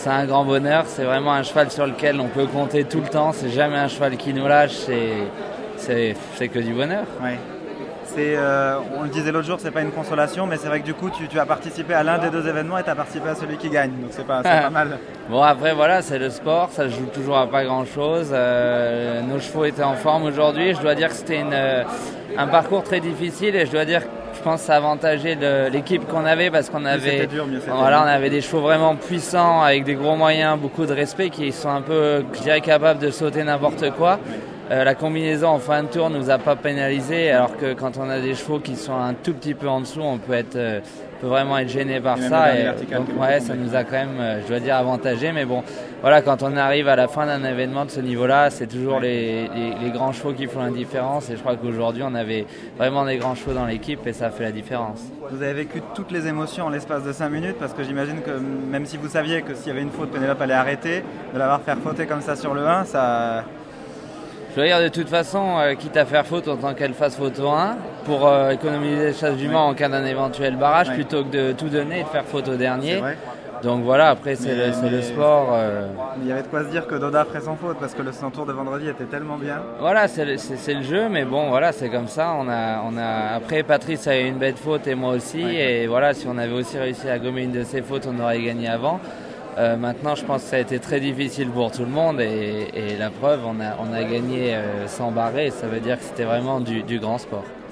C'est un grand bonheur, c'est vraiment un cheval sur lequel on peut compter tout le temps, c'est jamais un cheval qui nous lâche, c'est que du bonheur. Ouais. On le disait l'autre jour, c'est pas une consolation, mais c'est vrai que du coup tu as participé à l'un des deux événements et tu as participé à celui qui gagne, donc c'est pas mal. Bon après voilà, c'est le sport, ça se joue toujours à pas grand chose. Nos chevaux étaient en forme aujourd'hui, je dois dire que c'était un parcours très difficile et je dois dire que je pense que ça a avantagé l'équipe qu'on avait parce qu'on avait, on avait des chevaux vraiment puissants avec des gros moyens, beaucoup de respect qui sont un peu, je dirais, capables de sauter n'importe quoi. La combinaison en fin de tour nous a pas pénalisé, alors que quand on a des chevaux qui sont un tout petit peu en dessous, on peut vraiment être gêné par ça. Et donc ouais, ça nous a quand même, je dois dire, avantagé. Mais bon, voilà, quand on arrive à la fin d'un événement de ce niveau-là, c'est toujours les grands chevaux qui font la différence. Et je crois qu'aujourd'hui, on avait vraiment des grands chevaux dans l'équipe et ça a fait la différence. Vous avez vécu toutes les émotions en l'espace de 5 minutes, parce que j'imagine que même si vous saviez que s'il y avait une faute, Pénélope allait arrêter, de l'avoir fait fauter comme ça sur le 1, ça... Je veux dire, de toute façon, quitte à faire faute, autant qu'elle fasse faute au 1 pour économiser les chasses du Mans en cas d'un éventuel barrage, plutôt que de tout donner et de faire faute au dernier. Donc voilà, après c'est le sport. Il y avait de quoi se dire que Doda ferait sans faute, parce que son tour de vendredi était tellement bien. Voilà, c'est le jeu, mais bon, voilà, c'est comme ça. Après, Patrice a eu une bête faute et moi aussi, et voilà, si on avait aussi réussi à gommer une de ses fautes, on aurait gagné avant. Maintenant, je pense que ça a été très difficile pour tout le monde et la preuve, on a gagné sans barrer, ça veut dire que c'était vraiment du grand sport.